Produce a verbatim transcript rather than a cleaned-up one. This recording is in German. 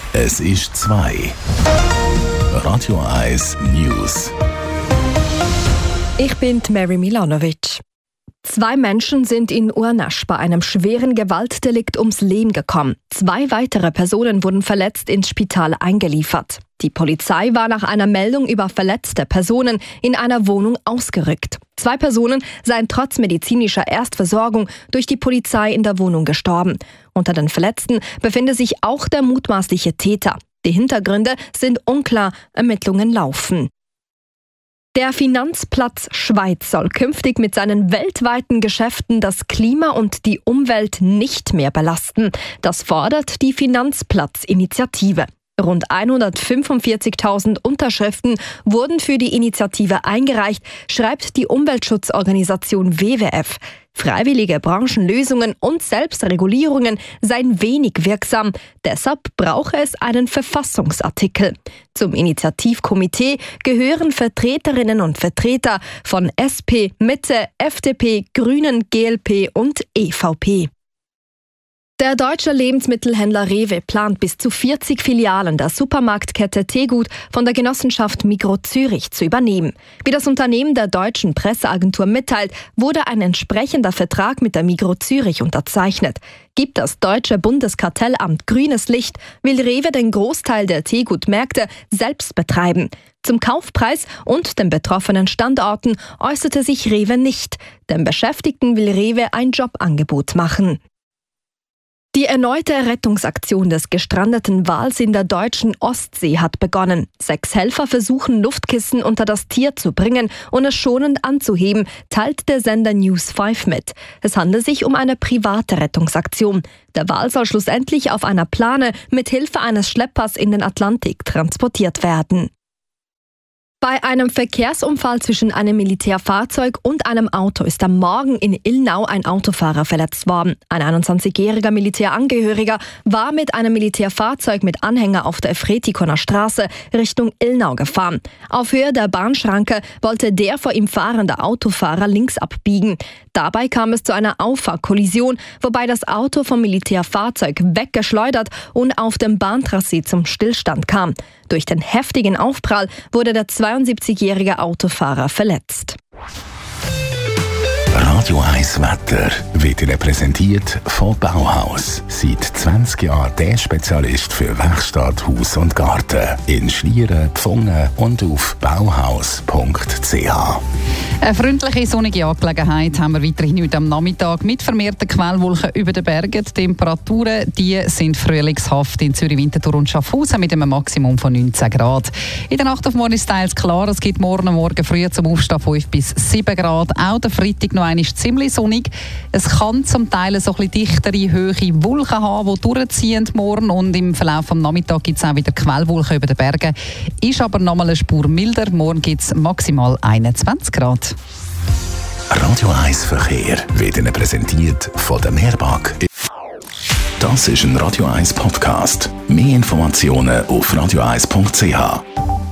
Es ist zwei. Radio eins News. Ich bin Mary Milanovic. Zwei Menschen sind in Urnasch bei einem schweren Gewaltdelikt ums Leben gekommen. Zwei weitere Personen wurden verletzt ins Spital eingeliefert. Die Polizei war nach einer Meldung über verletzte Personen in einer Wohnung ausgerückt. Zwei Personen seien trotz medizinischer Erstversorgung durch die Polizei in der Wohnung gestorben. Unter den Verletzten befinde sich auch der mutmaßliche Täter. Die Hintergründe sind unklar, Ermittlungen laufen. Der Finanzplatz Schweiz soll künftig mit seinen weltweiten Geschäften das Klima und die Umwelt nicht mehr belasten. Das fordert die Finanzplatz-Initiative. Rund hundertfünfundvierzigtausend Unterschriften wurden für die Initiative eingereicht, schreibt die Umweltschutzorganisation W W F. Freiwillige Branchenlösungen und Selbstregulierungen seien wenig wirksam. Deshalb brauche es einen Verfassungsartikel. Zum Initiativkomitee gehören Vertreterinnen und Vertreter von S P, Mitte, F D P, Grünen, G L P und E V P. Der deutsche Lebensmittelhändler Rewe plant bis zu vierzig Filialen der Supermarktkette Tegut von der Genossenschaft Migro Zürich zu übernehmen. Wie das Unternehmen der deutschen Presseagentur mitteilt, wurde ein entsprechender Vertrag mit der Migro Zürich unterzeichnet. Gibt das deutsche Bundeskartellamt grünes Licht, will Rewe den Großteil der Tegut-Märkte selbst betreiben. Zum Kaufpreis und den betroffenen Standorten äußerte sich Rewe nicht. Den Beschäftigten will Rewe ein Jobangebot machen. Die erneute Rettungsaktion des gestrandeten Wals in der deutschen Ostsee hat begonnen. Sechs Helfer versuchen, Luftkissen unter das Tier zu bringen und es schonend anzuheben, teilt der Sender News fünf mit. Es handelt sich um eine private Rettungsaktion. Der Wal soll schlussendlich auf einer Plane mit Hilfe eines Schleppers in den Atlantik transportiert werden. Bei einem Verkehrsunfall zwischen einem Militärfahrzeug und einem Auto ist am Morgen in Illnau ein Autofahrer verletzt worden. Ein einundzwanzigjähriger Militärangehöriger war mit einem Militärfahrzeug mit Anhänger auf der Efretikoner Straße Richtung Illnau gefahren. Auf Höhe der Bahnschranke wollte der vor ihm fahrende Autofahrer links abbiegen. Dabei kam es zu einer Auffahrkollision, wobei das Auto vom Militärfahrzeug weggeschleudert und auf dem Bahntracé zum Stillstand kam. Durch den heftigen Aufprall wurde der zweiundsiebzigjährige Autofahrer verletzt. Radio eins Wetter wird Ihnen präsentiert von Bauhaus. Seit zwanzig Jahren der Spezialist für Werkstatt, Haus und Garten. In Schlieren, Pfungen und auf bauhaus punkt c h. Eine freundliche, sonnige Angelegenheit haben wir weiterhin heute am Nachmittag mit vermehrten Quellwolken über den Bergen. Die Temperaturen die sind frühlingshaft in Zürich, Winterthur und Schaffhausen mit einem Maximum von neunzehn Grad. In der Nacht auf morgen ist teils klar. Es gibt morgen Morgen früh zum Aufstehen fünf bis sieben Grad. Auch der Freitag noch einmal ziemlich sonnig. Es kann zum Teil so ein bisschen dichtere, hohe Wolken haben, die durchziehen morgen. Und im Verlauf des Nachmittags gibt es auch wieder Quellwolken über den Bergen. Ist aber noch mal eine Spur milder. Morgen gibt es maximal einundzwanzig Grad. Radio eins Verkehr wird Ihnen präsentiert von der Mehrbank. Das ist ein Radio eins Podcast. Mehr Informationen auf radio eins punkt c h.